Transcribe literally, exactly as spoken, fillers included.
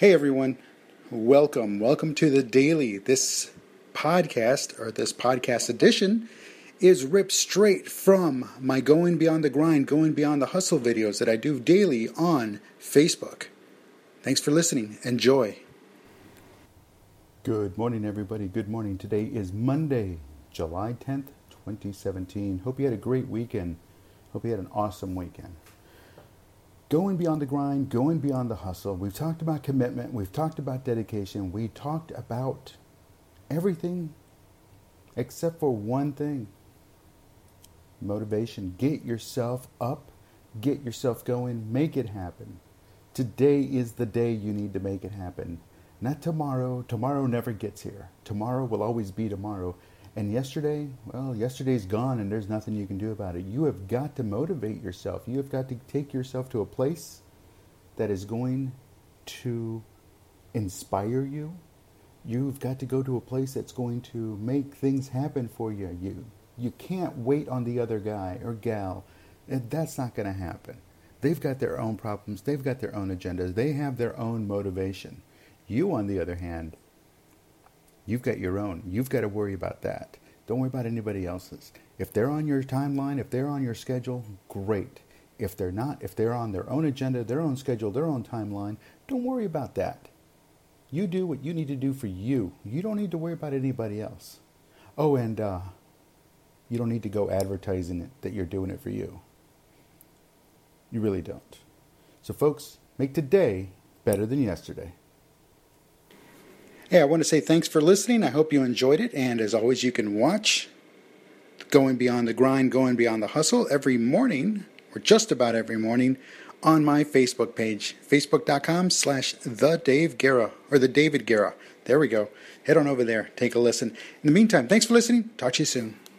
Hey everyone, welcome. Welcome to the Daily. This podcast, or this podcast edition, is ripped straight from my Going Beyond the Grind, Going Beyond the Hustle videos that I do daily on Facebook. Thanks for listening. Enjoy. Good morning, everybody. Good morning. Today is Monday, July tenth, twenty seventeen. Hope you had a great weekend. Hope you had an awesome weekend. Going beyond the grind, going beyond the hustle. We've talked about commitment. We've talked about dedication. We talked about everything except for one thing. Motivation. Get yourself up. Get yourself going. Make it happen. Today is the day you need to make it happen. Not tomorrow. Tomorrow never gets here. Tomorrow will always be tomorrow. And yesterday, well, yesterday's gone and there's nothing you can do about it. You have got to motivate yourself. You have got to take yourself to a place that is going to inspire you. You've got to go to a place that's going to make things happen for you. You, you can't wait on the other guy or gal. That's not going to happen. They've got their own problems. They've got their own agendas. They have their own motivation. You, on the other hand, you've got your own. You've got to worry about that. Don't worry about anybody else's. If they're on your timeline, if they're on your schedule, great. If they're not, if they're on their own agenda, their own schedule, their own timeline, don't worry about that. You do what you need to do for you. You don't need to worry about anybody else. Oh, and uh, you don't need to go advertising it that you're doing it for you. You really don't. So, folks, make today better than yesterday. Hey, I want to say thanks for listening. I hope you enjoyed it. And as always, you can watch Going Beyond the Grind, Going Beyond the Hustle every morning, or just about every morning, on my Facebook page, facebook.com slash the Dave Guerra, or the David Guerra. There we go. Head on over there. Take a listen. In the meantime, thanks for listening. Talk to you soon.